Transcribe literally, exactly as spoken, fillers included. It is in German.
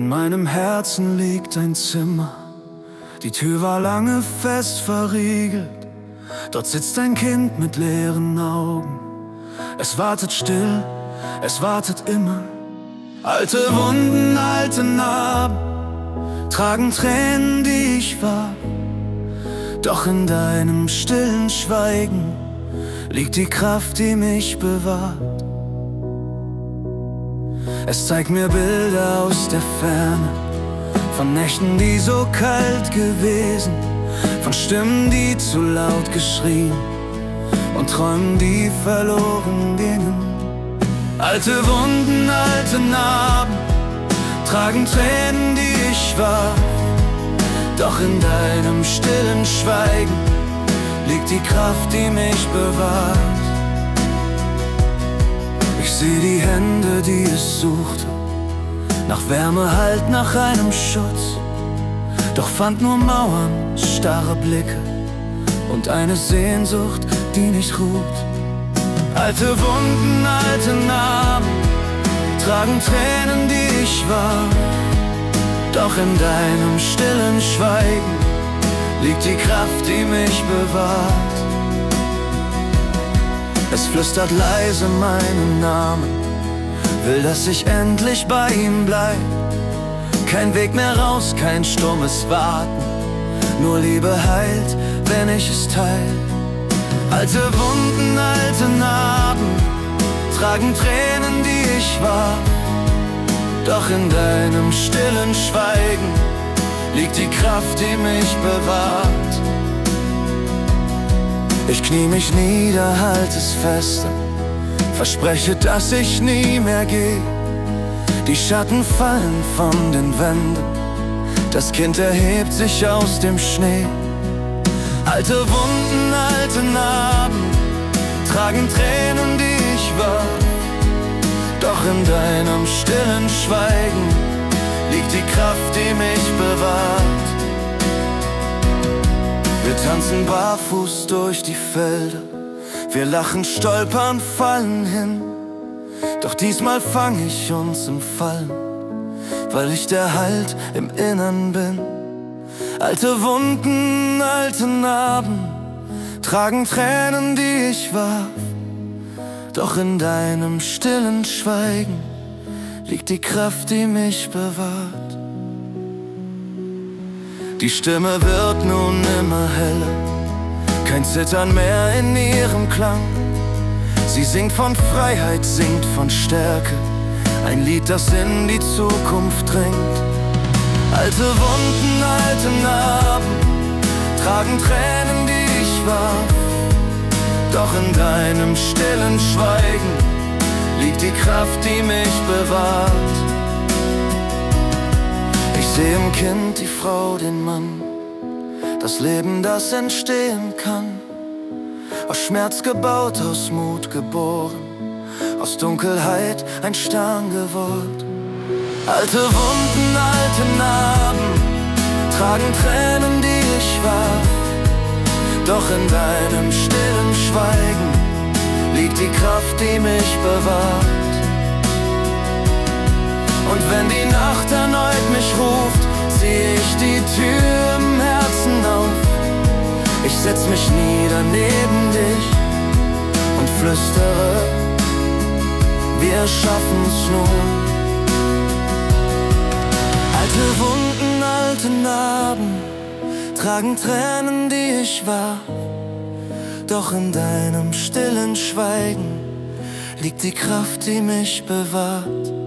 In meinem Herzen liegt ein Zimmer, die Tür war lange fest verriegelt. Dort sitzt ein Kind mit leeren Augen. Es wartet still, es wartet immer. Alte Wunden, alte Narben tragen Tränen, die ich war. Doch in deinem stillen Schweigen liegt die Kraft, die mich bewahrt. Es zeigt mir Bilder aus der Ferne, von Nächten, die so kalt gewesen, von Stimmen, die zu laut geschrien und Träumen, die verloren gingen. Alte Wunden, alte Narben tragen Tränen, die ich war. Doch in deinem stillen Schweigen liegt die Kraft, die mich bewahrt. Ich seh die Hände, die es suchten, nach Wärme, Halt, nach einem Schutz. Doch fand nur Mauern, starre Blicke und eine Sehnsucht, die nicht ruht. Alte Wunden, alte Narben tragen Tränen, die ich war. Doch in deinem stillen Schweigen liegt die Kraft, die mich bewahrt. Es flüstert leise meinen Namen, will, dass ich endlich bei ihm bleib. Kein Weg mehr raus, kein stummes Warten, nur Liebe heilt, wenn ich es teil. Alte Wunden, alte Narben tragen Tränen, die ich war. Doch in deinem stillen Schweigen liegt die Kraft, die mich bewahrt. Ich knie mich nieder, halt es fester, verspreche, dass ich nie mehr geh. Die Schatten fallen von den Wänden, das Kind erhebt sich aus dem Schnee. Alte Wunden, alte Narben tragen Tränen, die ich war. Doch in deinem stillen Schweigen liegt die Kraft, die mich bewahrt. Wir tanzen barfuß durch die Felder, wir lachen, stolpern, fallen hin. Doch diesmal fang ich uns im Fallen, weil ich der Halt im Innern bin. Alte Wunden, alte Narben tragen Tränen, die ich warf. Doch in deinem stillen Schweigen liegt die Kraft, die mich bewahrt. Die Stimme wird nun immer heller, kein Zittern mehr in ihrem Klang. Sie singt von Freiheit, singt von Stärke, ein Lied, das in die Zukunft dringt. Alte Wunden, alte Narben tragen Tränen, die ich warf. Doch in deinem stillen Schweigen liegt die Kraft, die mich bewahrt. Ich seh im Kind die Frau, den Mann, das Leben, das entstehen kann. Aus Schmerz gebaut, aus Mut geboren, aus Dunkelheit ein Stern geworden. Alte Wunden, alte Narben tragen Tränen, die ich warf. Doch in deinem stillen Schweigen liegt die Kraft, die mich bewahrt. Und wenn die Nacht erneut mich ruft, zieh ich die Tür im Herzen auf. Ich setz mich nieder neben dich und flüstere, wir schaffen's nun. Alte Wunden, alte Narben tragen Tränen, die ich war. Doch in deinem stillen Schweigen liegt die Kraft, die mich bewahrt.